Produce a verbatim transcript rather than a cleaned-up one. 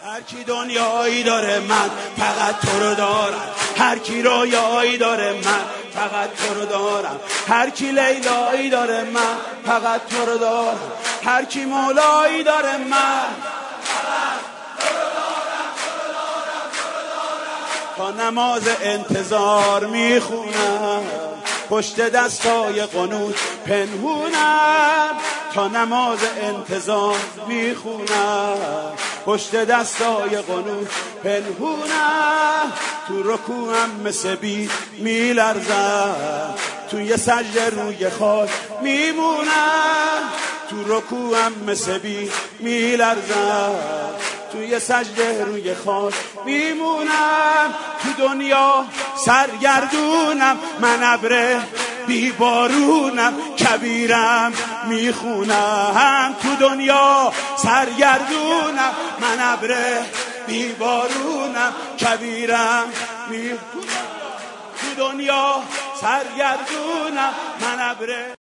هر کی دنیایی داره من فقط تو رو دارم، هر کی رویایی داره من فقط تو رو دارم، هر کی لیلایی داره من فقط تو رو دارم، هر کی مولایی داره من فقط تو رو دارم، تو رو دارم، تو رو دارم. تا نماز انتظار میخونم پشت دستای قنوت پنهونم، تا نماز انتظار میخونم پشت دستای قنوت پنهونم، تو رکوعم مثل بی میلرزم، توی سجده روی خاک میمونم، تو رکوعم مثل بی میلرزم، توی سجده روی خاک میمونم، تو دنیا سرگردونم، من ابر بی بارونم، کبیرم میخونم، تو دنیا سرگردونم، من ابر بی بارونم، کبیرم میخونم، تو دنیا سرگردونم، من ابر